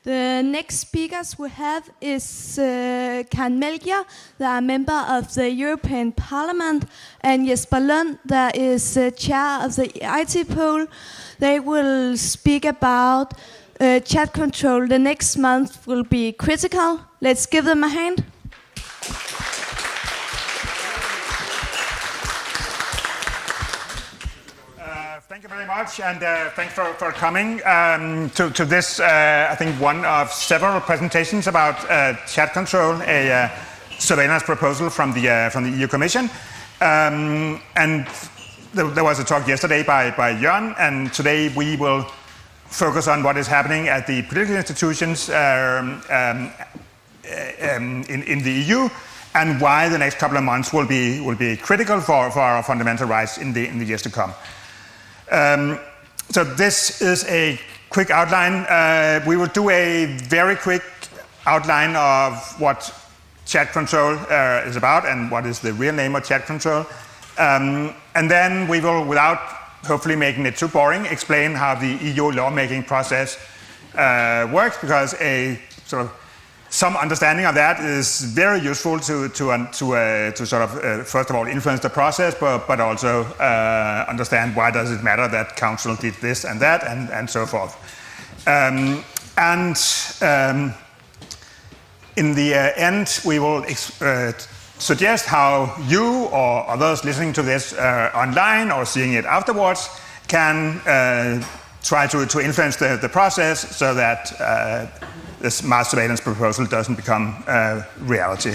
The next speakers we have is Karen Melchior, that are member of the European Parliament, and Jesper Lund, that is chair of the IT poll. They will speak about chat control. The next month will be critical. Let's give them a hand. Thank you very much, and thanks for coming to this, I think, one of several presentations about chat control, a surveillance proposal from the EU Commission. And there was a talk yesterday by Jørn, and today we will focus on what is happening at the political institutions in the EU, and why the next couple of months will be critical for our fundamental rights in the years to come. So this is a quick outline. We will do a very quick outline of what chat control is about and what is the real name of chat control. And then we will, without hopefully making it too boring, explain how the EU lawmaking process works, because a sort of some understanding of that is very useful to sort of first of all influence the process, but also understand why does it matter that council did this and that and so forth. In the end, we will suggest how you or others listening to this online or seeing it afterwards can try to influence the process so that this mass surveillance proposal doesn't become reality.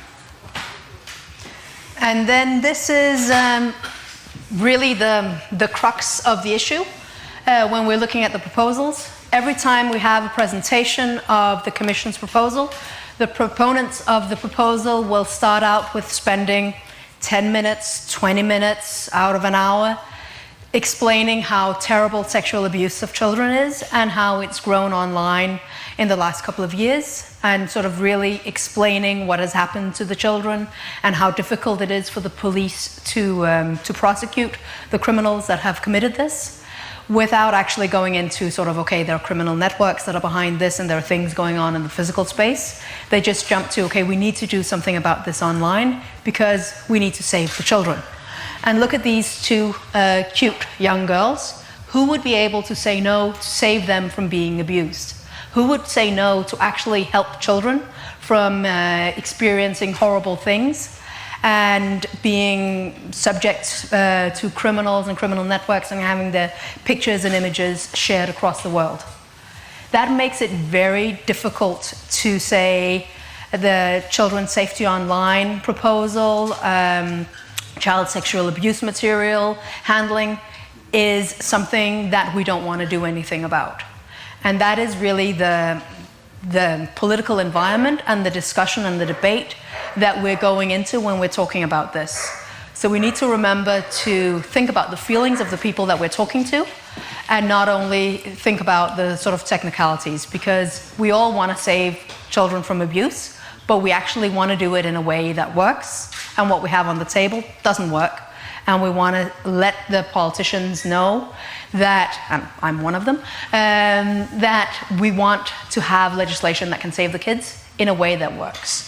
And then this is really the crux of the issue when we're looking at the proposals. Every time we have a presentation of the Commission's proposal, the proponents of the proposal will start out with spending 10 minutes, 20 minutes out of an hour explaining how terrible sexual abuse of children is and how it's grown online in the last couple of years, and sort of really explaining what has happened to the children and how difficult it is for the police to prosecute the criminals that have committed this, without actually going into sort of, okay, there are criminal networks that are behind this and there are things going on in the physical space. They just jump to, okay, we need to do something about this online because we need to save the children. And look at these two cute young girls. Who would be able to say no to save them from being abused? Who would say no to actually help children from experiencing horrible things and being subject to criminals and criminal networks and having their pictures and images shared across the world? That makes it very difficult to say the Children's Safety Online proposal, child sexual abuse material handling is something that we don't want to do anything about. And that is really the political environment and the discussion and the debate that we're going into when we're talking about this. So we need to remember to think about the feelings of the people that we're talking to, and not only think about the sort of technicalities, because we all want to save children from abuse, but we actually want to do it in a way that works, and what we have on the table doesn't work. And we want to let the politicians know that, and I'm one of them, that we want to have legislation that can save the kids in a way that works.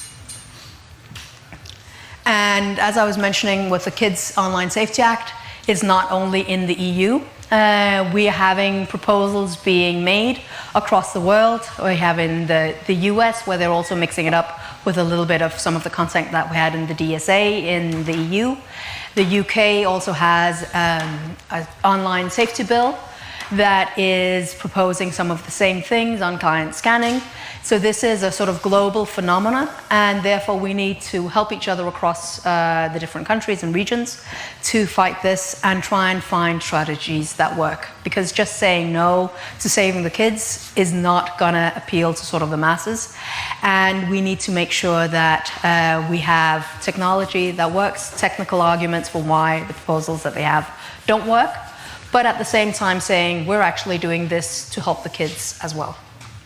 And as I was mentioning with the Kids Online Safety Act, it's not only in the EU. We are having proposals being made across the world. We have in the US, where they're also mixing it up with a little bit of some of the content that we had in the DSA in the EU. The UK also has an online safety bill that is proposing some of the same things on client scanning. So this is a sort of global phenomenon, and therefore we need to help each other across the different countries and regions to fight this and try and find strategies that work. Because just saying no to saving the kids is not going to appeal to sort of the masses. And we need to make sure that we have technology that works, technical arguments for why the proposals that they have don't work, but at the same time saying we're actually doing this to help the kids as well.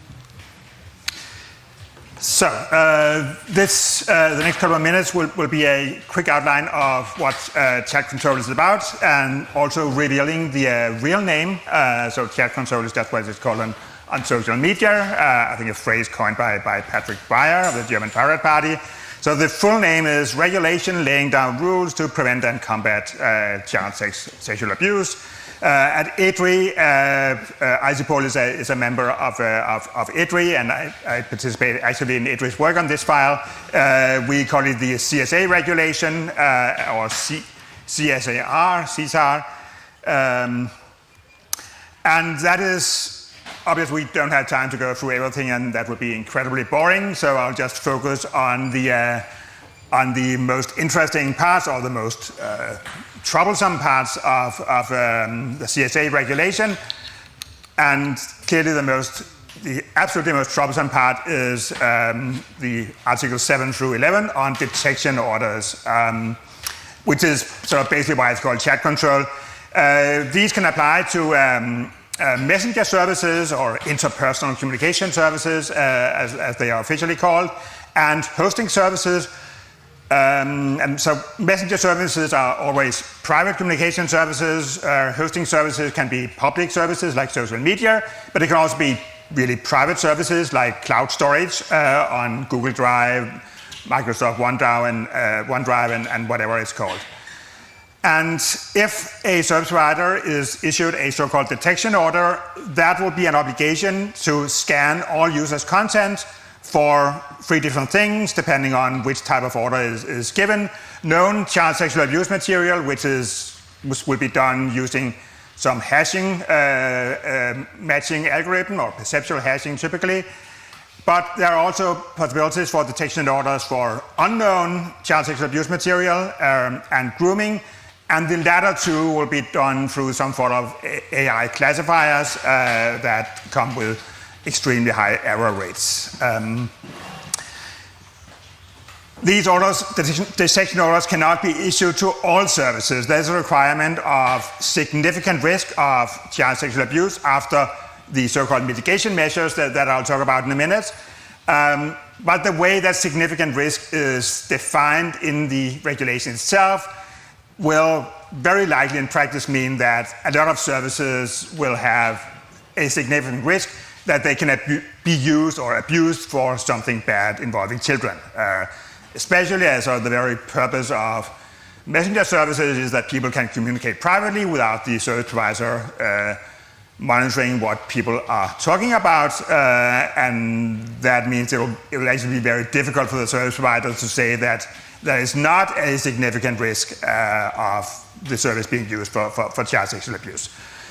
So the next couple of minutes will be a quick outline of what chat control is about, and also revealing the real name. So chat control is just what it's called on social media. I think a phrase coined by Patrick Breyer of the German Pirate Party. So the full name is Regulation Laying Down Rules to Prevent and Combat Child Sexual Abuse. At EDRI, ICIPOL is a member of EDRI, and I participate actually in EDRI's work on this file. We call it the CSA regulation, or CSAR. And that is, obviously we don't have time to go through everything, and that would be incredibly boring, so I'll just focus on the most interesting parts, or the most troublesome parts of the CSA regulation. And clearly the absolutely most troublesome part is the Article 7 through 11 on detection orders, which is sort of basically why it's called chat control. These can apply to messenger services or interpersonal communication services, as they are officially called, and hosting services. And so messenger services are always private communication services. Hosting services can be public services like social media, but it can also be really private services like cloud storage on Google Drive, Microsoft OneDrive, and whatever it's called. And if a service provider is issued a so-called detection order, that will be an obligation to scan all users' content for 3 different things, depending on which type of order is given. Known child sexual abuse material, which will be done using some hashing, matching algorithm, or perceptual hashing typically. But there are also possibilities for detection orders for unknown child sexual abuse material and grooming, and the latter two will be done through some sort of AI classifiers that come with extremely high error rates. These orders, detection orders, cannot be issued to all services. There's a requirement of significant risk of child sexual abuse after the so-called mitigation measures that I'll talk about in a minute. But the way that significant risk is defined in the regulation itself will very likely in practice mean that a lot of services will have a significant risk that they can be used or abused for something bad involving children. Especially as the very purpose of messenger services is that people can communicate privately without the service provider monitoring what people are talking about, and that means it will actually be very difficult for the service provider to say that there is not a significant risk of the service being used for child sexual abuse.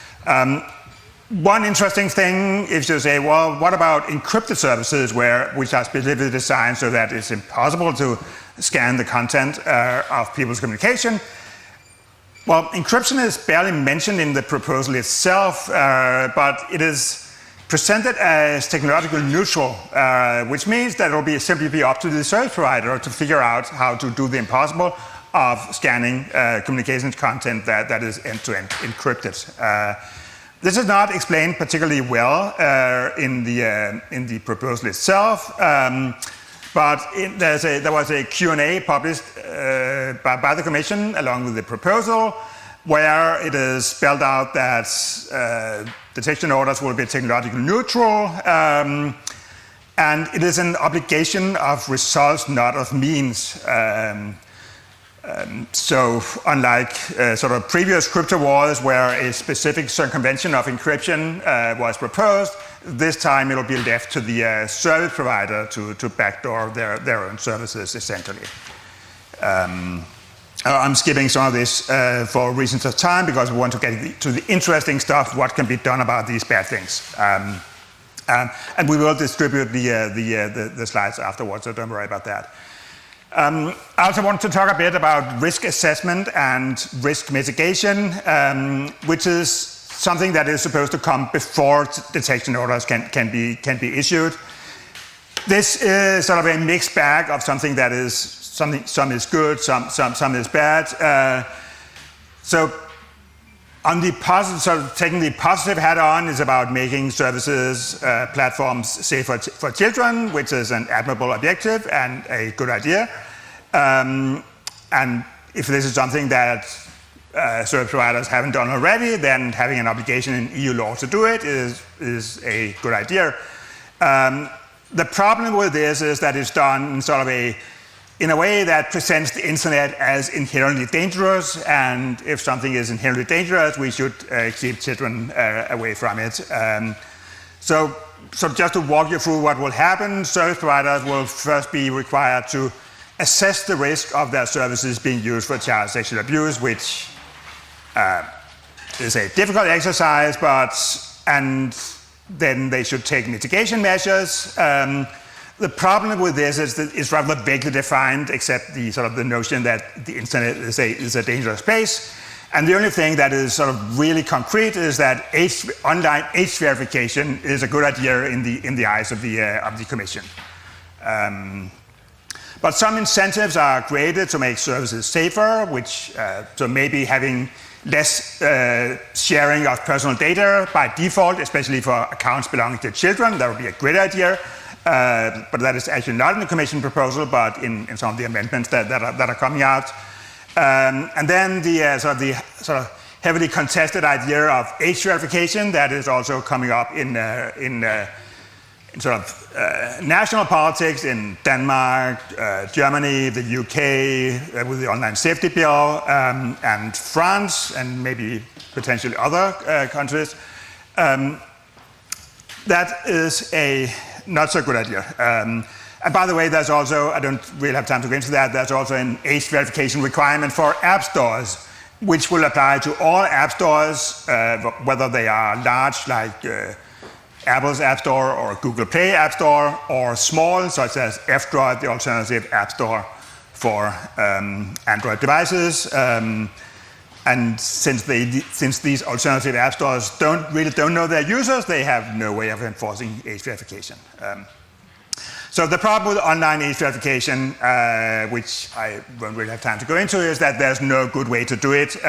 One interesting thing is to say, well, what about encrypted services which are specifically designed so that it's impossible to scan the content of people's communication? Well, encryption is barely mentioned in the proposal itself, but it is presented as technologically neutral, which means that it will simply be up to the service provider to figure out how to do the impossible of scanning communications content that is end-to-end encrypted. This is not explained particularly well in the proposal itself, but there was a Q&A published by the Commission along with the proposal, where it is spelled out that detection orders will be technologically neutral, and it is an obligation of results, not of means. So unlike sort of previous crypto wars where a specific circumvention of encryption was proposed, this time it'll be left to the service provider to backdoor their own services, essentially. I'm skipping some of this for reasons of time because we want to get to the interesting stuff, what can be done about these bad things. And we will distribute the slides afterwards, so don't worry about that. I also want to talk a bit about risk assessment and risk mitigation, which is something that is supposed to come before detection orders can be issued. This is sort of a mixed bag of something that is some is good, some is bad. So on the positive, sort of taking the positive hat on is about making services, platforms safe for children, which is an admirable objective and a good idea. And if this is something that service providers haven't done already, then having an obligation in EU law to do it is a good idea. The problem with this is that it's done in a way that presents the internet as inherently dangerous, and if something is inherently dangerous, we should keep children away from it. So just to walk you through what will happen, service providers will first be required to assess the risk of their services being used for child sexual abuse, which is a difficult exercise, and then they should take mitigation measures. The problem with this is that it's rather vaguely defined, except the notion that the internet is a dangerous place. And the only thing that is really concrete is that online age verification is a good idea in the eyes of the Commission. But some incentives are created to make services safer, so maybe having less sharing of personal data by default, especially for accounts belonging to children. That would be a great idea. But that is actually not in the Commission proposal, but in some of the amendments that are coming out. And then the heavily contested idea of age verification that is also coming up in national politics in Denmark, Germany, the UK with the online safety bill, and France, and maybe potentially other countries. That is a not so good idea. And by the way, there's also, I don't really have time to go into that, there's also an age verification requirement for app stores, which will apply to all app stores, whether they are large like Apple's App Store or Google Play App Store, or small, such as F-Droid, the alternative app store for Android devices. And since these alternative app stores don't know their users, they have no way of enforcing age verification. So the problem with online age verification, which I won't really have time to go into, is that there's no good way to do it.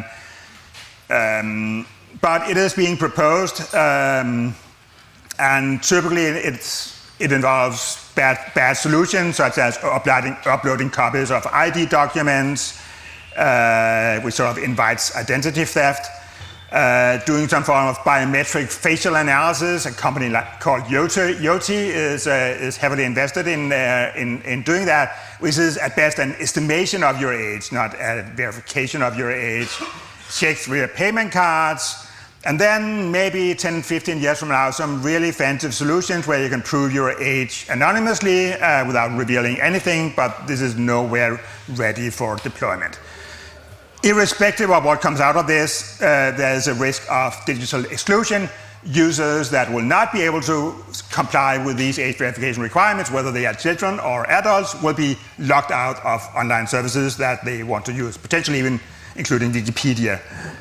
But it is being proposed. And typically it involves bad solutions, such as uploading copies of ID documents, which invites identity theft, doing some form of biometric facial analysis. A company called Yoti is heavily invested in doing that, which is at best an estimation of your age, not a verification of your age. Checks via payment cards. And then maybe 10, 15 years from now, some really fancy solutions where you can prove your age anonymously without revealing anything, but this is nowhere ready for deployment. Irrespective of what comes out of this, there is a risk of digital exclusion. Users that will not be able to comply with these age verification requirements, whether they are children or adults, will be locked out of online services that they want to use, potentially even including Wikipedia.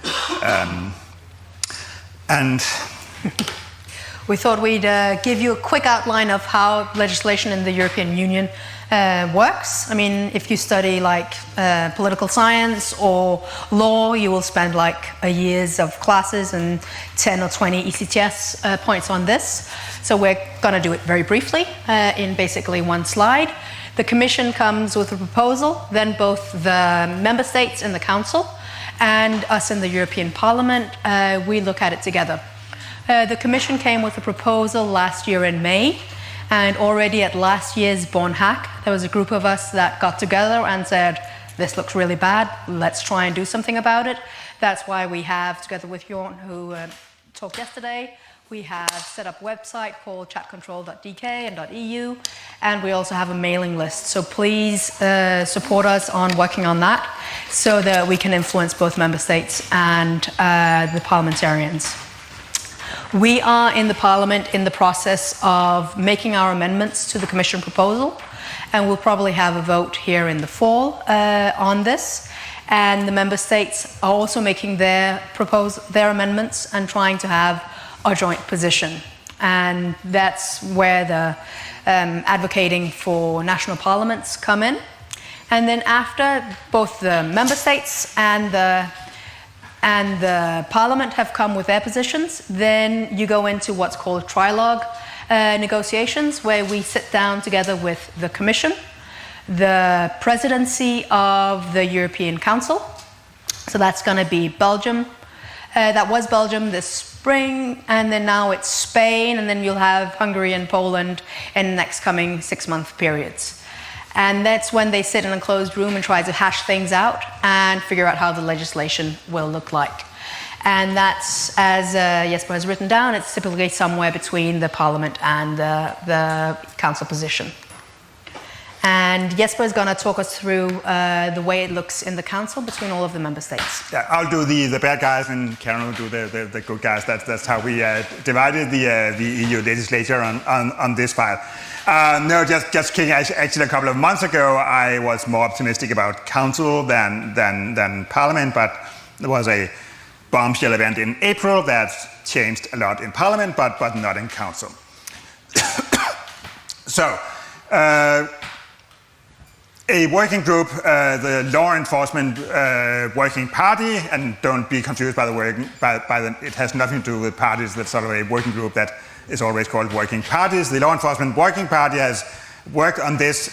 And we thought we'd give you a quick outline of how legislation in the European Union works. I mean, if you study political science or law, you will spend a years of classes and 10 or 20 ECTS points on this. So we're going to do it very briefly in basically one slide. The Commission comes with a proposal, then both the member states in the Council and us in the European Parliament, we look at it together. The Commission came with a proposal last year in May, and already at last year's Born Hack, there was a group of us that got together and said, this looks really bad, let's try and do something about it. That's why we have, together with Jorn, who talked yesterday, we have set up a website called chatcontrol.dk and .eu, and we also have a mailing list. So please support us on working on that so that we can influence both member states and the parliamentarians. We are in the Parliament in the process of making our amendments to the Commission proposal, and we'll probably have a vote here in the fall on this. And the member states are also making their amendments and trying to have a joint position. And that's where the advocating for national parliaments come in. And then after both the member states and the Parliament have come with their positions, then you go into what's called trilogue negotiations, where we sit down together with the Commission, the Presidency of the European Council, So that's going to be Belgium. That was Belgium this spring, and then now it's Spain, and then you'll have Hungary and Poland in the next coming 6-month periods. And that's when they sit in a closed room and try to hash things out and figure out how the legislation will look like. And that's, as Jesper has written down, it's typically somewhere between the Parliament and the Council position. And Jesper is going to talk us through the way it looks in the Council between all of the member states. Yeah, I'll do the bad guys, and Karen will do the good guys. That's how we divided the EU legislature on this file. No, just kidding. Actually, a couple of months ago, I was more optimistic about Council than Parliament, but there was a bombshell event in April that changed a lot in Parliament, but not in Council. So, a working group, the Law Enforcement Working Party, and don't be confused by the word, it has nothing to do with parties. That's sort of a working group that is always called working parties. The Law Enforcement Working Party has worked on this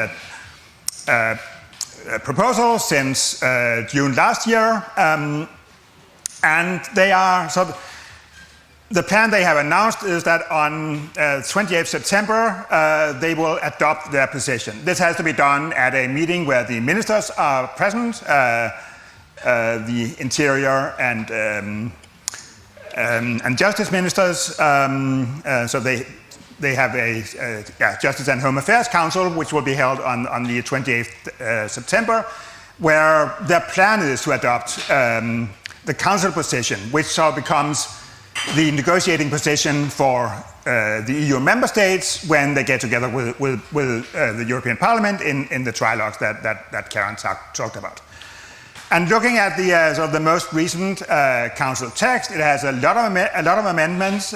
proposal since June last year, and they are the plan they have announced is that on 28th September, they will adopt their position. This has to be done at a meeting where the ministers are present, the Interior and Justice ministers. So they have a Justice and Home Affairs Council, which will be held on the 28th September, where their plan is to adopt the Council position, which so becomes the negotiating position for the EU member states when they get together with the European Parliament in the trilogues that Karen talked about. And looking at the most recent Council text, it has a lot of amendments,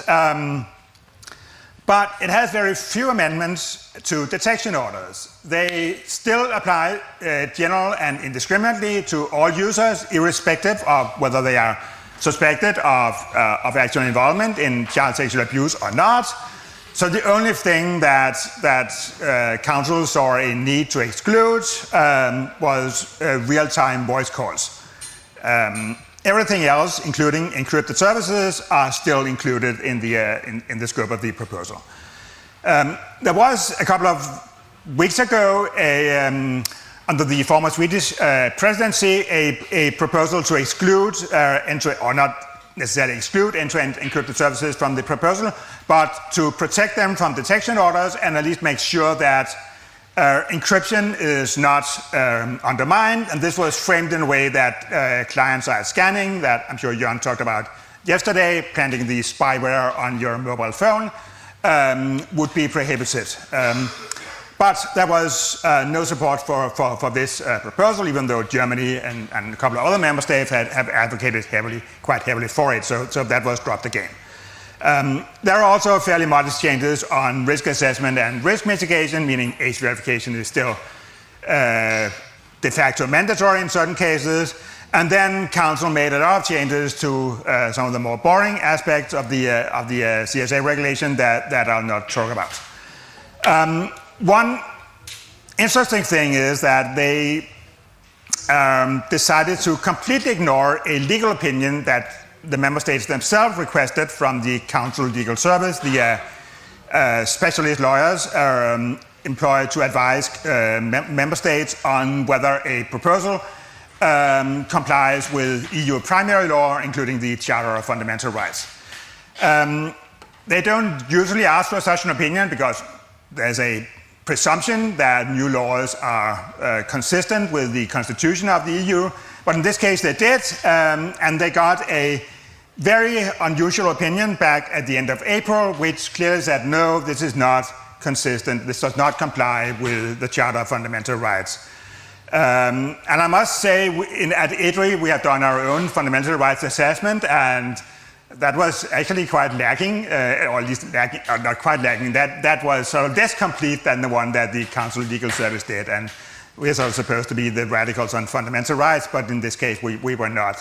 but it has very few amendments to detection orders. They still apply general and indiscriminately to all users, irrespective of whether they are suspected of actual involvement in child sexual abuse or not. So the only thing that Council saw a need to exclude was real-time voice calls. Everything else, including encrypted services, are still included in the scope of the proposal. There was a couple of weeks ago under the former Swedish presidency, a proposal to exclude, or not necessarily exclude, end-to-end encrypted services from the proposal, but to protect them from detection orders and at least make sure that encryption is not undermined. And this was framed in a way that client-side scanning, that I'm sure Jon talked about yesterday, planting the spyware on your mobile phone, would be prohibited. But there was no support for this proposal, even though Germany and a couple of other member states have advocated quite heavily for it. So that was dropped again. There are also fairly modest changes on risk assessment and risk mitigation, meaning age verification is still de facto mandatory in certain cases. And then Council made a lot of changes to some of the more boring aspects of the CSA regulation that I'll not talk about. One interesting thing is that they decided to completely ignore a legal opinion that the member states themselves requested from the Council Legal Service. The specialist lawyers are employed to advise member states on whether a proposal complies with EU primary law, including the Charter of Fundamental Rights. They don't usually ask for such an opinion because there's a presumption that new laws are consistent with the constitution of the EU, but in this case they did, and they got a very unusual opinion back at the end of April, which clearly said, no, this is not consistent, this does not comply with the Charter of Fundamental Rights. And I must say, at IDRI we have done our own fundamental rights assessment, and that was actually quite lacking, or at least lacking, or not quite lacking. That was sort of less complete than the one that the Council Legal Service did. And we're sort of supposed to be the radicals on fundamental rights, but in this case we were not.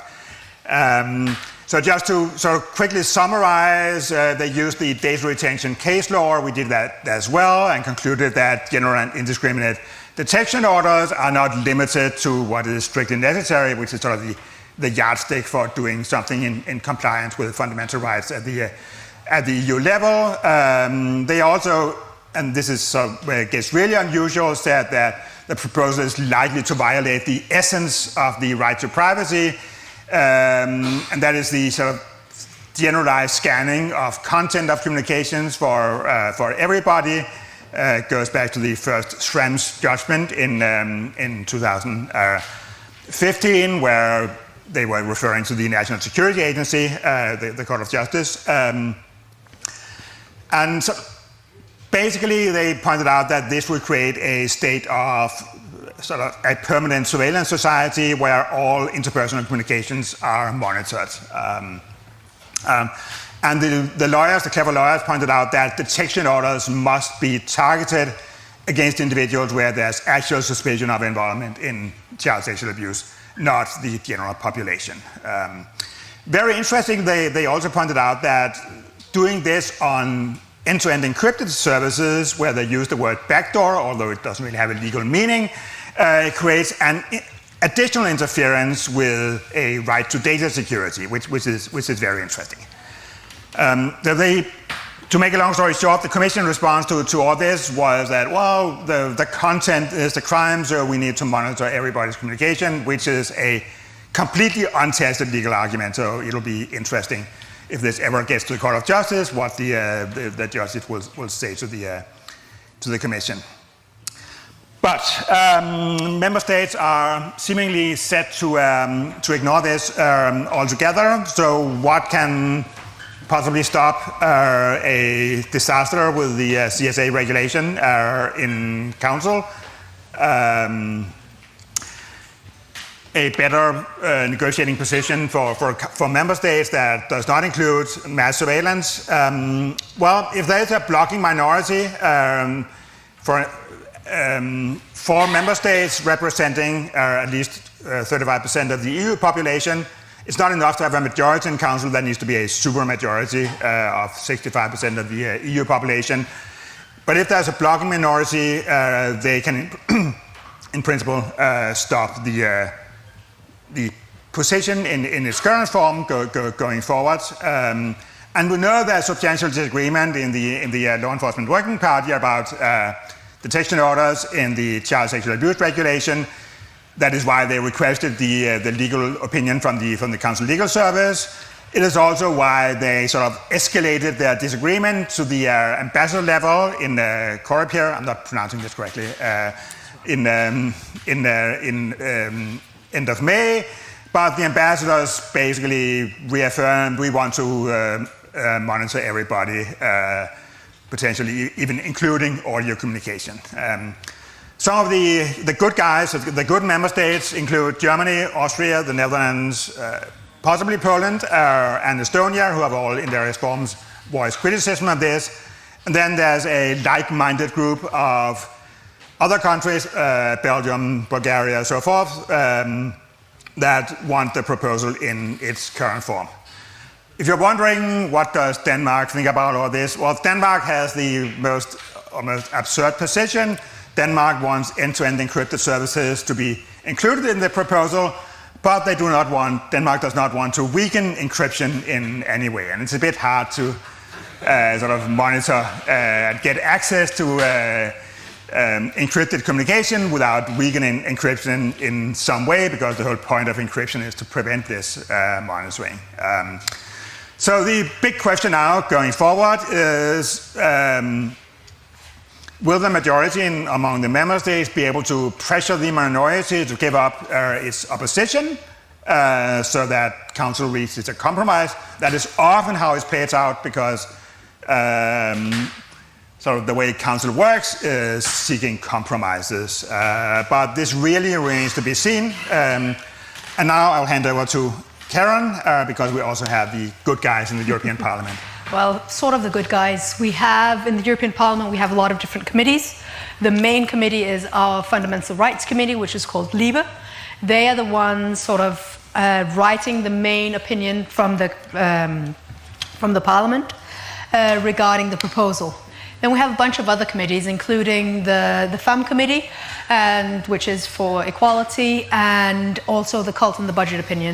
So just to sort of quickly summarize, they used the data retention case law. We did that as well and concluded that general and indiscriminate detection orders are not limited to what is strictly necessary, which is sort of the yardstick for doing something in compliance with fundamental rights at the EU level. They also, and this is where it gets really unusual, said that the proposal is likely to violate the essence of the right to privacy, and that is the sort of generalized scanning of content of communications for everybody. Goes back to the first Schrems judgment in 2015, where they were referring to the National Security Agency, the Court of Justice. And so basically they pointed out that this would create a state of sort of a permanent surveillance society where all interpersonal communications are monitored. And the lawyers, the clever lawyers, pointed out that detection orders must be targeted against individuals where there's actual suspicion of involvement in child sexual abuse, not the general population. Very interesting, they also pointed out that doing this on end-to-end encrypted services, where they use the word backdoor, although it doesn't really have a legal meaning, it creates an additional interference with a right to data security, which is very interesting. To make a long story short, the Commission response to all this was that, well, the content is the crime, so we need to monitor everybody's communication, which is a completely untested legal argument. So it'll be interesting if this ever gets to the Court of Justice, what the justice will say to the Commission. But member states are seemingly set to ignore this altogether. So what can possibly stop a disaster with the CSA regulation in Council? A better negotiating position for member states that does not include mass surveillance. Well, if there is a blocking minority for member states representing at least 35% of the EU population, it's not enough to have a majority in Council. There needs to be a supermajority of 65% of the EU population. But if there's a blocking minority, they can, in principle, stop the position in its current form going forward. And we know there's substantial disagreement in the Law Enforcement Working Party about detection orders in the Child Sexual Abuse Regulation. That is why they requested the legal opinion from the Council Legal Service. It is also why they sort of escalated their disagreement to the ambassador level in Coreper. I'm not pronouncing this correctly. In end of May, but the ambassadors basically reaffirmed we want to monitor everybody, potentially even including audio communication. Some of the good guys, the good member states include Germany, Austria, the Netherlands, possibly Poland, and Estonia, who have all in various forms voiced criticism of this. And then there's a like-minded group of other countries, Belgium, Bulgaria, so forth, that want the proposal in its current form. If you're wondering what does Denmark think about all this, well, Denmark has the most almost absurd position. Denmark wants end-to-end encrypted services to be included in the proposal, but Denmark does not want to weaken encryption in any way. And it's a bit hard to sort of monitor and get access to encrypted communication without weakening encryption in some way, because the whole point of encryption is to prevent this monitoring. So the big question now going forward is, will the majority among the member states be able to pressure the minority to give up its opposition so that Council reaches a compromise? That is often how it plays out, because sort of the way Council works is seeking compromises. But this really remains to be seen. And now I'll hand over to Karen, because we also have the good guys in the European Parliament. Well, sort of the good guys. We have, in the European Parliament, we have a lot of different committees. The main committee is our Fundamental Rights Committee, which is called LIBE. They are the ones sort of writing the main opinion from the Parliament regarding the proposal. Then we have a bunch of other committees, including the FEM committee, which is for equality, and also the Cult and the Budget opinion.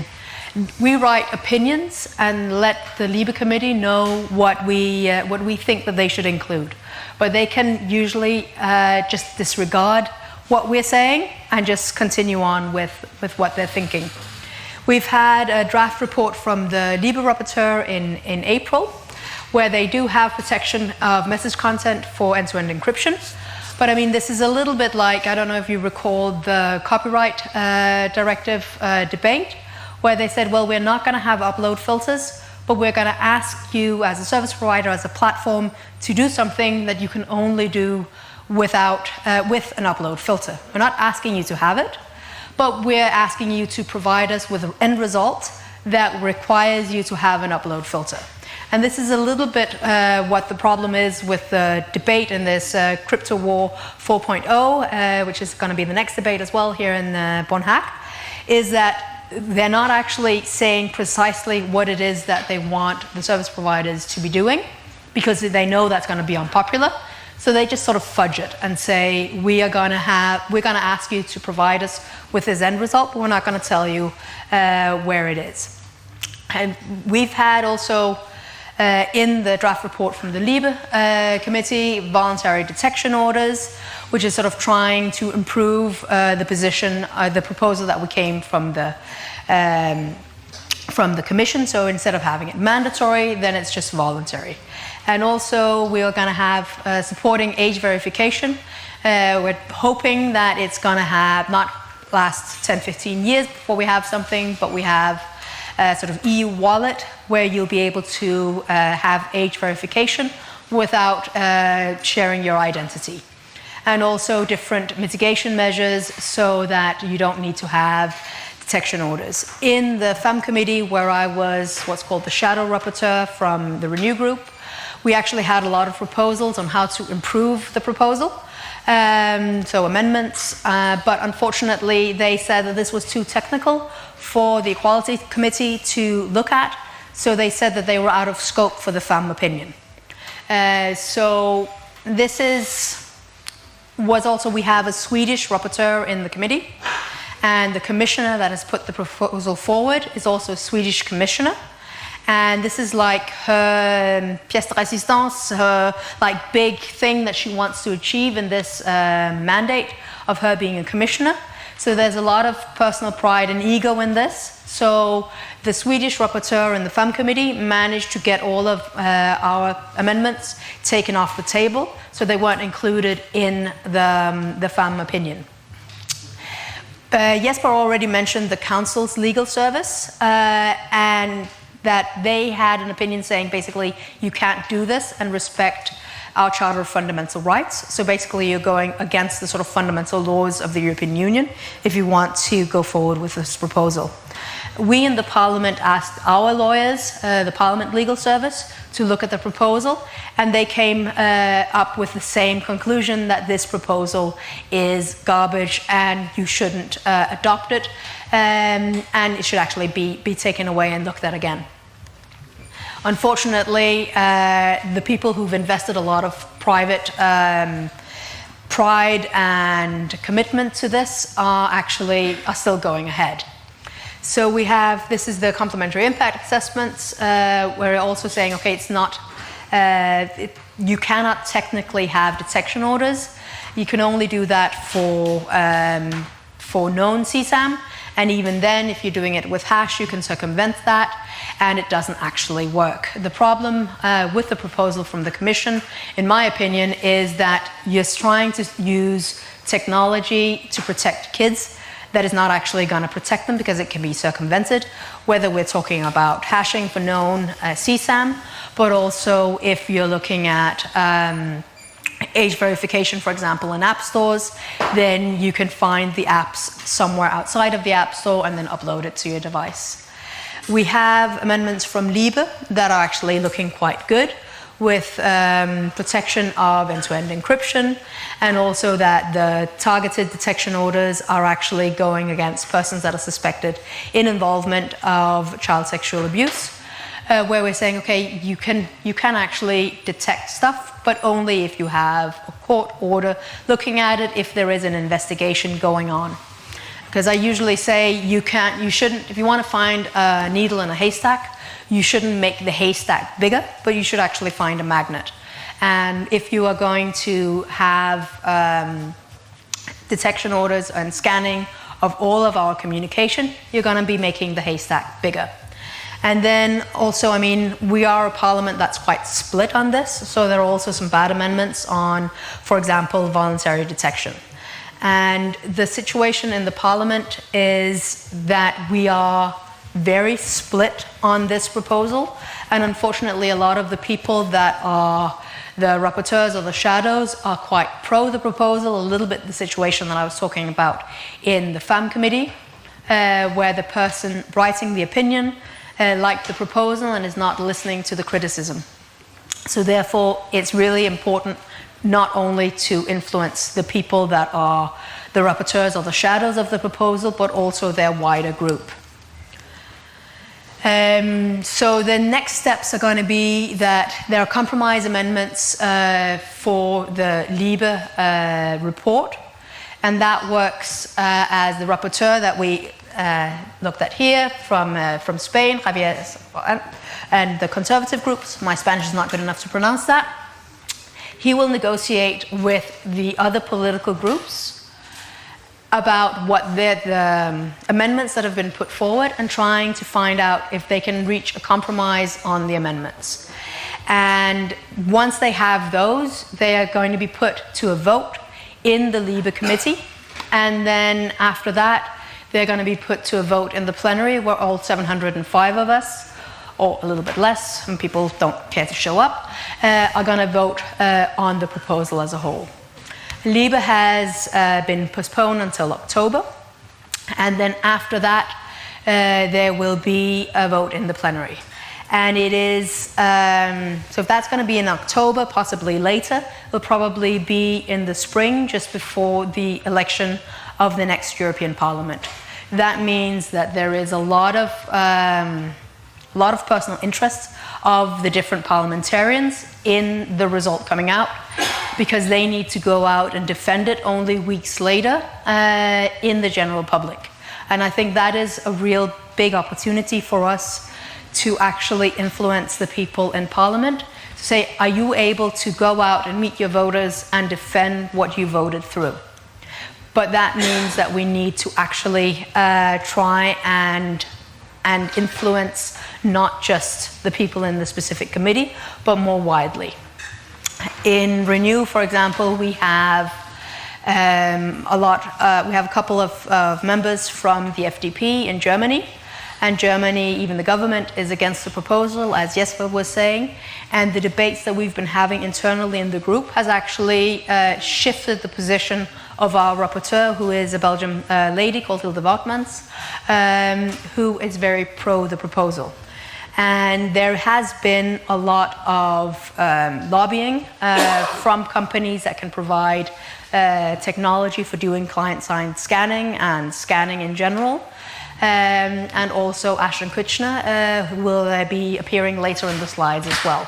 We write opinions and let the LIBE committee know what we think that they should include. But they can usually just disregard what we're saying and just continue on with what they're thinking. We've had a draft report from the LIBE rapporteur in April, where they do have protection of message content for end-to-end encryption. But I mean, this is a little bit like, I don't know if you recall the copyright directive debate, where they said, well, we're not going to have upload filters, but we're going to ask you as a service provider, as a platform, to do something that you can only do with an upload filter. We're not asking you to have it, but we're asking you to provide us with an end result that requires you to have an upload filter. And this is a little bit what the problem is with the debate in this Crypto War 4.0, which is going to be the next debate as well here in Bonn Hack, is that they're not actually saying precisely what it is that they want the service providers to be doing, because they know that's going to be unpopular. So they just sort of fudge it and say, we're going to ask you to provide us with this end result, but we're not going to tell you where it is. And we've had also in the draft report from the LIBE committee, voluntary detection orders, which is sort of trying to improve the position, the proposal that we came from the commission. So instead of having it mandatory, then it's just voluntary. And also we are going to have supporting age verification. We're hoping that it's going to have not last 10-15 years before we have something, but we have a sort of EU wallet where you'll be able to have age verification without sharing your identity. And also different mitigation measures so that you don't need to have detection orders. In the FEM committee, where I was what's called the shadow rapporteur from the Renew group, we actually had a lot of proposals on how to improve the proposal. So amendments, but unfortunately they said that this was too technical for the Equality Committee to look at, so they said that they were out of scope for the FEM opinion. So this was also, we have a Swedish rapporteur in the committee, and the commissioner that has put the proposal forward is also a Swedish commissioner. And this is like her pièce de résistance, her like big thing that she wants to achieve in this mandate of her being a commissioner. So there's a lot of personal pride and ego in this. So the Swedish rapporteur in the FEM committee managed to get all of our amendments taken off the table, so they weren't included in the FEM opinion. Jesper already mentioned the Council's legal service, and that they had an opinion saying basically you can't do this and respect our Charter of Fundamental Rights. So basically you're going against the sort of fundamental laws of the European Union if you want to go forward with this proposal. We in the Parliament asked our lawyers, the Parliament Legal Service, to look at the proposal, and they came up with the same conclusion, that this proposal is garbage and you shouldn't adopt it, and it should actually be taken away and looked at again. Unfortunately, the people who've invested a lot of private pride and commitment to this are still going ahead. So we have, this is the complementary impact assessments, we're also saying, okay, it's not, you cannot technically have detection orders. You can only do that for known CSAM, and even then, if you're doing it with hash, you can circumvent that, and it doesn't actually work. The problem with the proposal from the Commission, in my opinion, is that you're trying to use technology to protect kids that is not actually going to protect them because it can be circumvented, whether we're talking about hashing for known CSAM, but also if you're looking at age verification, for example, in app stores, then you can find the apps somewhere outside of the app store and then upload it to your device. We have amendments from LIBE that are actually looking quite good, with protection of end-to-end encryption, and also that the targeted detection orders are actually going against persons that are suspected in involvement of child sexual abuse, where we're saying, okay, you can actually detect stuff, but only if you have a court order looking at it, if there is an investigation going on. Because I usually say you shouldn't, if you want to find a needle in a haystack, you shouldn't make the haystack bigger, but you should actually find a magnet. And if you are going to have detection orders and scanning of all of our communication, you're going to be making the haystack bigger. And then also, I mean, we are a parliament that's quite split on this, so there are also some bad amendments on, for example, voluntary detection. And the situation in the parliament is that we are very split on this proposal, and unfortunately a lot of the people that are the rapporteurs or the shadows are quite pro the proposal, a little bit the situation that I was talking about in the FAM committee, where the person writing the opinion liked the proposal and is not listening to the criticism. So therefore it's really important not only to influence the people that are the rapporteurs or the shadows of the proposal, but also their wider group. So the next steps are going to be that there are compromise amendments for the LIBE report, and that works as the rapporteur that we looked at here from Spain, Javier, and the conservative groups. My Spanish is not good enough to pronounce that. He will negotiate with the other political groups about what the amendments that have been put forward and trying to find out if they can reach a compromise on the amendments. And once they have those, they are going to be put to a vote in the LIBE committee. And then after that, they're going to be put to a vote in the plenary where all 705 of us, or a little bit less, and people don't care to show up, are going to vote on the proposal as a whole. LIBE has been postponed until October, and then after that there will be a vote in the plenary. And it is, so if that's going to be in October, possibly later, it'll probably be in the spring, just before the election of the next European Parliament. That means that there is a lot of personal interest of the different parliamentarians in the result coming out, because they need to go out and defend it only weeks later in the general public. And I think that is a real big opportunity for us to actually influence the people in Parliament, to say, are you able to go out and meet your voters and defend what you voted through? But that means that we need to actually try and influence not just the people in the specific committee, but more widely. In Renew, for example, we have we have a couple of members from the FDP in Germany, and Germany, even the government, is against the proposal, as Jesper was saying, and the debates that we've been having internally in the group has actually shifted the position of our rapporteur, who is a Belgian lady called Hilde Wautmans, who is very pro the proposal. And there has been a lot of lobbying from companies that can provide technology for doing client-side scanning and scanning in general. And also Ashton Kutcher, who will be appearing later in the slides as well.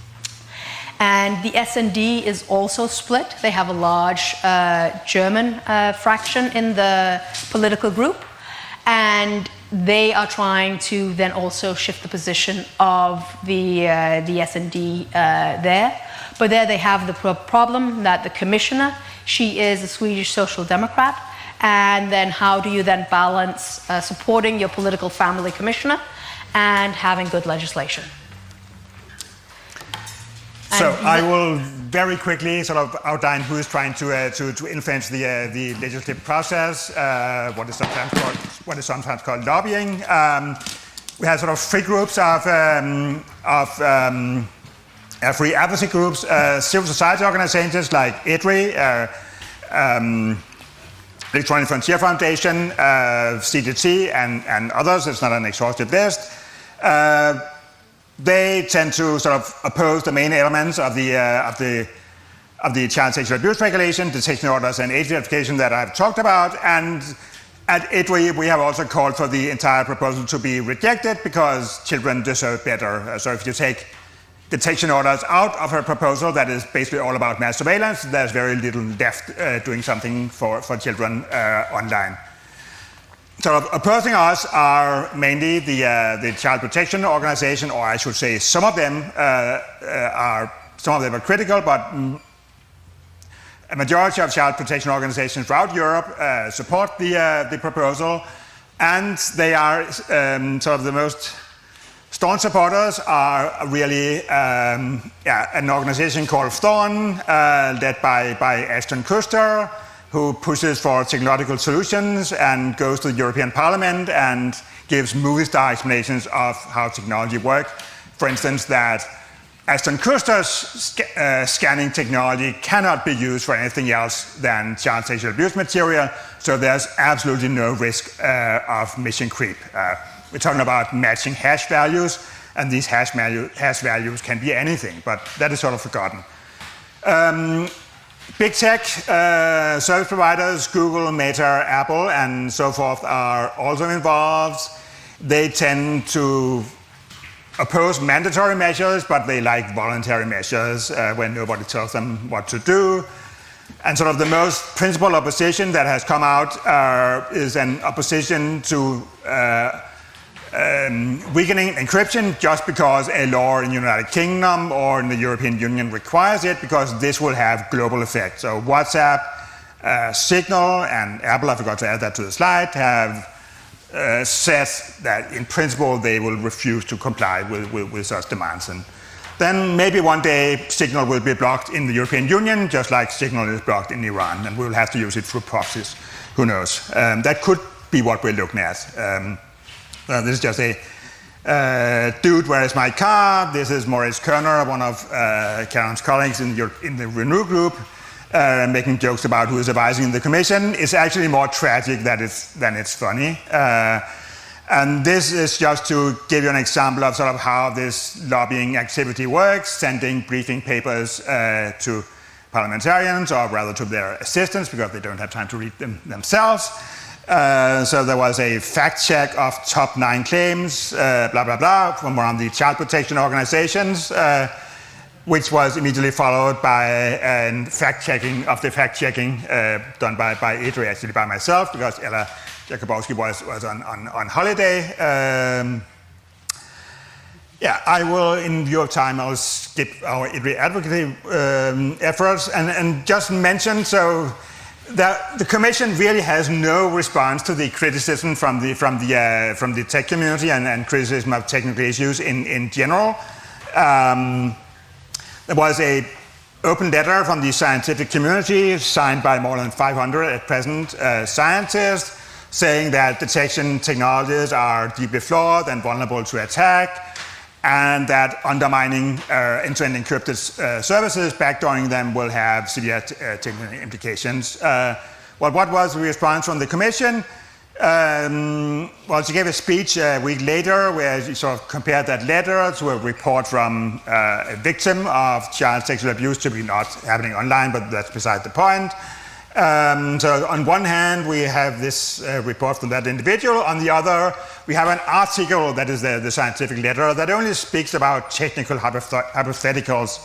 And the SD is also split. They have a large German fraction in the political group, and they are trying to then also shift the position of the SD there. But there they have the problem that the commissioner, she is a Swedish Social Democrat, and then how do you then balance supporting your political family commissioner and having good legislation? So I will very quickly sort of outline who is trying to influence the legislative process, what is sometimes called lobbying. We have sort of three groups of free advocacy groups, civil society organizations like EDRI, Electronic Frontier Foundation, CDC, and others. It's not an exhaustive list. They tend to sort of oppose the main elements of the child sexual abuse regulation, detection orders, and age verification that I've talked about. And at EDRI, we have also called for the entire proposal to be rejected because children deserve better. So if you take detection orders out of her proposal, that is basically all about mass surveillance, there's very little left doing something for children online. sort of opposing us are mainly the child protection organization, or I should say some of them are critical, but a majority of child protection organizations throughout Europe support the proposal, and they are sort of the most staunch supporters are really an organization called Thorn, led by Ashton Kuster, who pushes for technological solutions and goes to the European Parliament and gives movie-star explanations of how technology works. For instance, that Ashton Kuster's scanning technology cannot be used for anything else than child sexual abuse material, so there's absolutely no risk of mission creep. We're talking about matching hash values, and these hash values can be anything, but that is sort of forgotten. Big tech service providers, Google, Meta, Apple, and so forth are also involved. They tend to oppose mandatory measures, but they like voluntary measures when nobody tells them what to do. And sort of the most principled opposition that has come out is an opposition to weakening encryption just because a law in the United Kingdom or in the European Union requires it, because this will have global effect. So WhatsApp, Signal, and Apple, I forgot to add that to the slide, have said that in principle they will refuse to comply with such demands. And then maybe one day Signal will be blocked in the European Union, just like Signal is blocked in Iran, and we'll have to use it through proxies. Who knows? That could be what we're looking at. This is just a dude, where is my car? This is Maurice Kerner, one of Karen's colleagues in the Renew group, making jokes about who is advising the Commission. It's actually more tragic than it's funny. And this is just to give you an example of sort of how this lobbying activity works, sending briefing papers to parliamentarians, or rather to their assistants, because they don't have time to read them themselves. So there was a fact check of top 9 claims, blah, blah, blah, from one of the child protection organizations, which was immediately followed by a fact-checking of the fact-checking done by IDRI, actually by myself, because Ella Jakubowski was on holiday. I will, in view of time, I'll skip our IDRI advocacy efforts and just mention, so the Commission really has no response to the criticism from the tech community and criticism of technical issues in general. There was an open letter from the scientific community signed by more than 500 at present scientists, saying that detection technologies are deeply flawed and vulnerable to attack, and that undermining end-to-end encrypted services, backdooring them, will have severe technical implications. What was the response from the Commission? Well, she gave a speech a week later where she sort of compared that letter to a report from a victim of child sexual abuse, to be not happening online, but that's beside the point. So on one hand, we have this report from that individual. On the other, we have an article that is the scientific letter that only speaks about technical hypotheticals.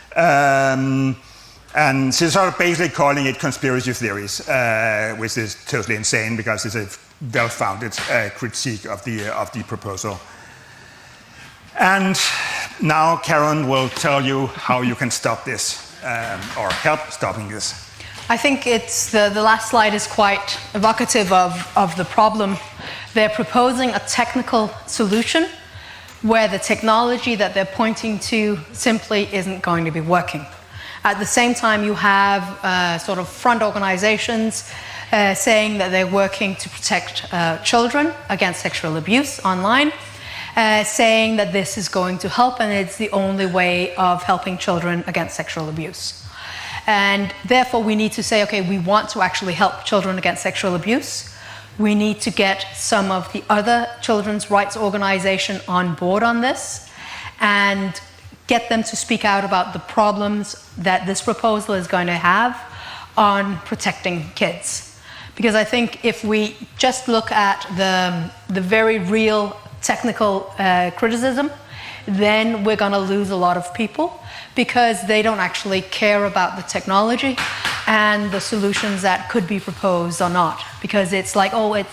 And she's sort of basically calling it conspiracy theories, which is totally insane because it's a well-founded critique of the proposal. And now Karen will tell you how you can stop this, or help stopping this. I think it's the last slide is quite evocative of the problem. They're proposing a technical solution where the technology that they're pointing to simply isn't going to be working. At the same time, you have sort of front organizations saying that they're working to protect children against sexual abuse online, saying that this is going to help and it's the only way of helping children against sexual abuse. And therefore, we need to say, okay, we want to actually help children against sexual abuse. We need to get some of the other children's rights organizations on board on this and get them to speak out about the problems that this proposal is going to have on protecting kids. Because I think if we just look at the very real technical criticism, then we're going to lose a lot of people because they don't actually care about the technology and the solutions that could be proposed or not. Because it's like, oh,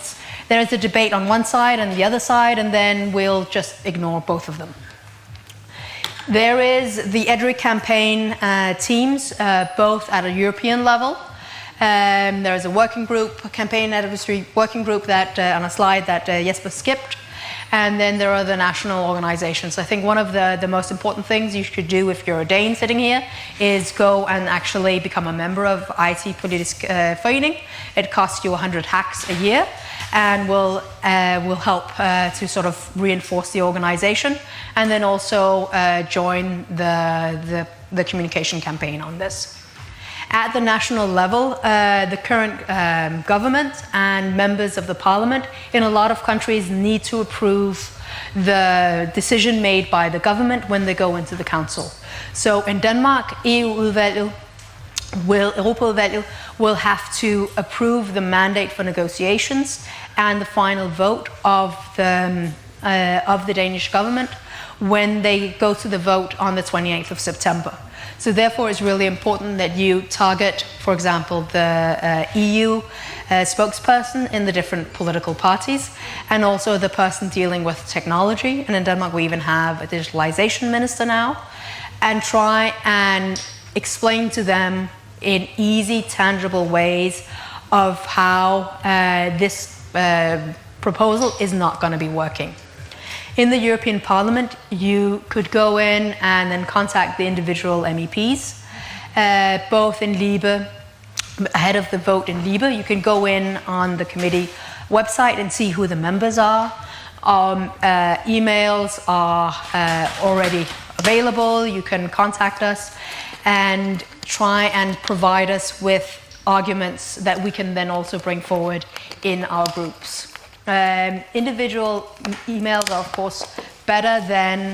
There is a debate on one side and the other side, and then we'll just ignore both of them. There is the EDRI campaign teams, both at a European level. There is a working group, a campaign advocacy working group that on a slide that Jesper skipped. And then there are the national organizations. I think one of the most important things you should do if you're a Dane sitting here is go and actually become a member of IT Politisk Forening. It costs you 100 hacks a year and will help to sort of reinforce the organization, and then also join the communication campaign on this. At the national level, the current government and members of the parliament in a lot of countries need to approve the decision made by the government when they go into the council. So in Denmark, Europaudvalget will have to approve the mandate for negotiations and the final vote of the Danish government when they go to the vote on the 28th of September. So therefore, it's really important that you target, for example, the EU spokesperson in the different political parties, and also the person dealing with technology. And in Denmark, we even have a digitalization minister now, and try and explain to them in easy, tangible ways of how this proposal is not going to be working. In the European Parliament, you could go in and then contact the individual MEPs, both in Libe, ahead of the vote in Libe. You can go in on the committee website and see who the members are. Emails are already available. You can contact us and try and provide us with arguments that we can then also bring forward in our groups. Individual emails are, of course, better than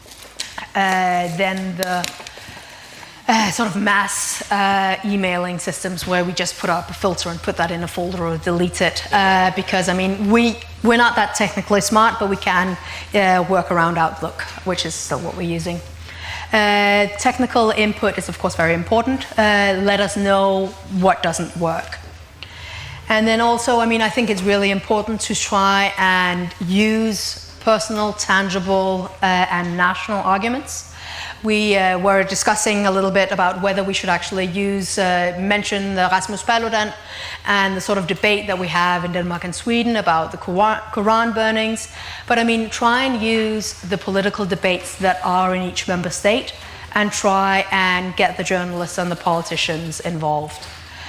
the sort of mass emailing systems where we just put up a filter and put that in a folder or delete it. Because, I mean, we're not that technically smart, but we can work around Outlook, which is still what we're using. Technical input is, of course, very important. Let us know what doesn't work. And then also, I mean, I think it's really important to try and use personal, tangible, and national arguments. We were discussing a little bit about whether we should actually mention the Rasmus Paludan and the sort of debate that we have in Denmark and Sweden about the Quran burnings. But I mean, try and use the political debates that are in each member state and try and get the journalists and the politicians involved.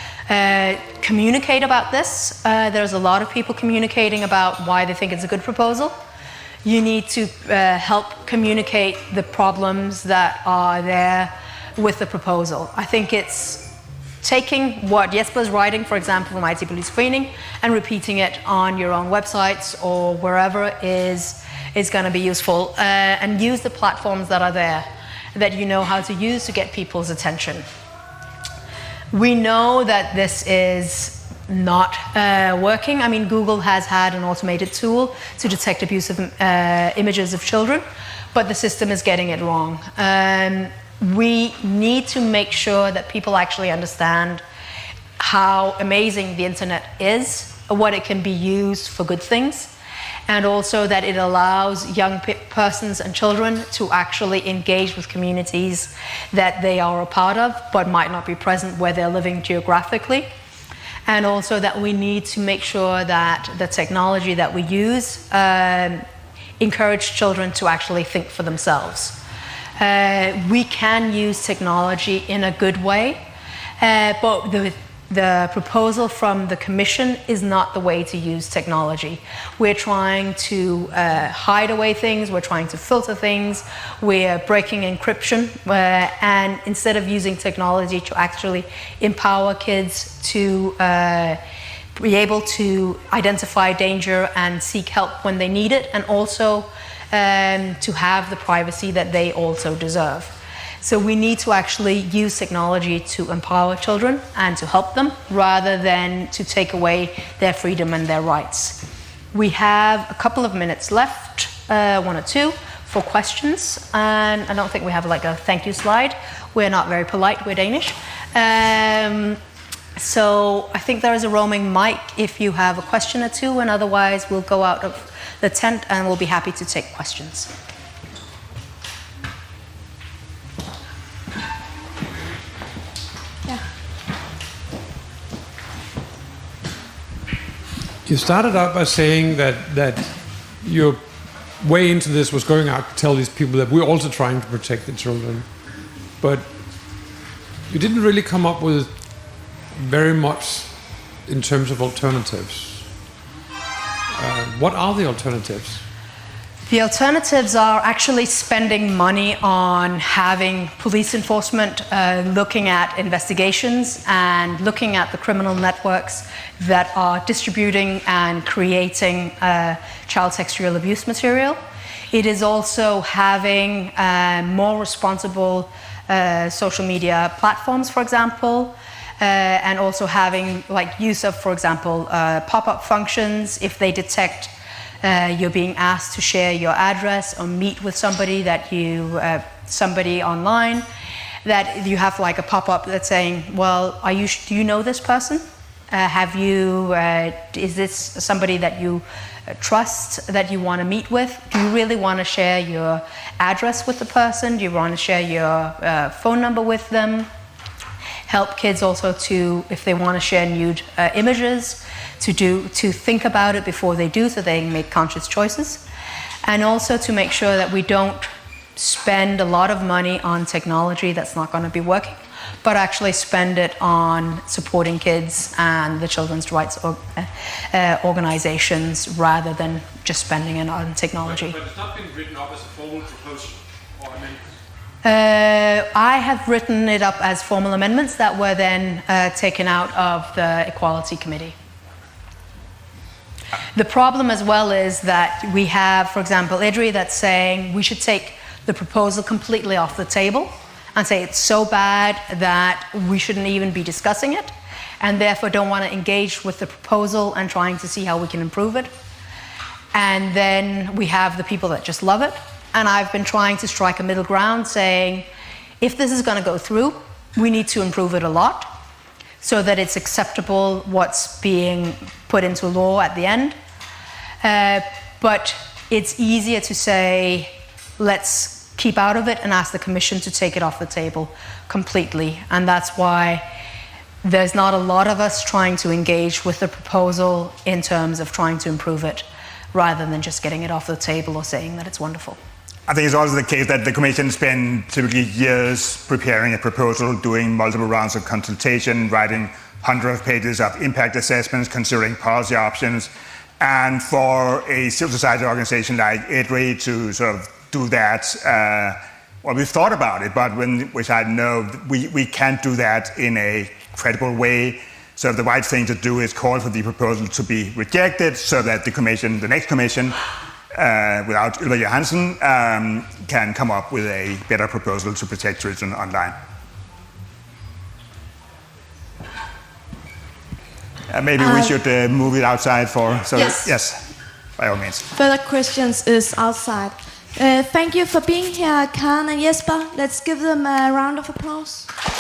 Communicate about this. There's a lot of people communicating about why they think it's a good proposal. You need to help communicate the problems that are there with the proposal. I think it's taking what Jesper's writing, for example, from IT Politisk Forening, and repeating it on your own websites or wherever is going to be useful, and use the platforms that are there that you know how to use to get people's attention. We know that this is not working. I mean, Google has had an automated tool to detect abusive images of children, but the system is getting it wrong. We need to make sure that people actually understand how amazing the internet is, what it can be used for good things, and also that it allows young persons and children to actually engage with communities that they are a part of, but might not be present where they're living geographically. And also that we need to make sure that the technology that we use encourage children to actually think for themselves. We can use technology in a good way, but the proposal from the Commission is not the way to use technology. We're trying to hide away things, we're trying to filter things, we're breaking encryption, and instead of using technology to actually empower kids to be able to identify danger and seek help when they need it, and also to have the privacy that they also deserve. So we need to actually use technology to empower children and to help them, rather than to take away their freedom and their rights. We have a couple of minutes left, one or two, for questions. And I don't think we have like a thank you slide. We're not very polite, we're Danish. So I think there is a roaming mic if you have a question or two, and otherwise we'll go out of the tent and we'll be happy to take questions. Yeah. You started out by saying that your way into this was going out to tell these people that we're also trying to protect the children. But you didn't really come up with very much in terms of alternatives. What are the alternatives? The alternatives are actually spending money on having police enforcement looking at investigations and looking at the criminal networks that are distributing and creating child sexual abuse material. It is also having more responsible social media platforms, for example, and also having like use of, for example, pop-up functions if they detect you're being asked to share your address or meet with somebody that you somebody online, that you have like a pop-up that's saying, well, do you know this person? Is this somebody that you trust, that you want to meet with? Do you really want to share your address with the person? Do you want to share your phone number with them? Help kids also to, if they want to share nude images, to think about it before they do, so they make conscious choices. And also to make sure that we don't spend a lot of money on technology that's not going to be working, but actually spend it on supporting kids and the children's rights organizations rather than just spending it on technology. But it's not been written up as a formal proposal or amendment? I have written it up as formal amendments that were then taken out of the Equality Committee. The problem as well is that we have, for example, IDRI that's saying we should take the proposal completely off the table and say it's so bad that we shouldn't even be discussing it, and therefore don't want to engage with the proposal and trying to see how we can improve it. And then we have the people that just love it. And I've been trying to strike a middle ground saying, if this is going to go through, we need to improve it a lot so that it's acceptable what's being put into law at the end. But it's easier to say, let's keep out of it and ask the Commission to take it off the table completely. And that's why there's not a lot of us trying to engage with the proposal in terms of trying to improve it, rather than just getting it off the table or saying that it's wonderful. I think it's also the case that the Commission spent typically years preparing a proposal, doing multiple rounds of consultation, writing hundreds of pages of impact assessments, considering policy options. And for a civil society organization like IDRI to sort of do that, well, we thought about it, but when we said, no, we can't do that in a credible way. So the right thing to do is call for the proposal to be rejected so that the Commission, the next Commission, without Ylva Johansson, can come up with a better proposal to protect children online. Maybe we should move it outside for... So yes, by all means. Further questions is outside. Thank you for being here, Karen and Jesper. Let's give them a round of applause.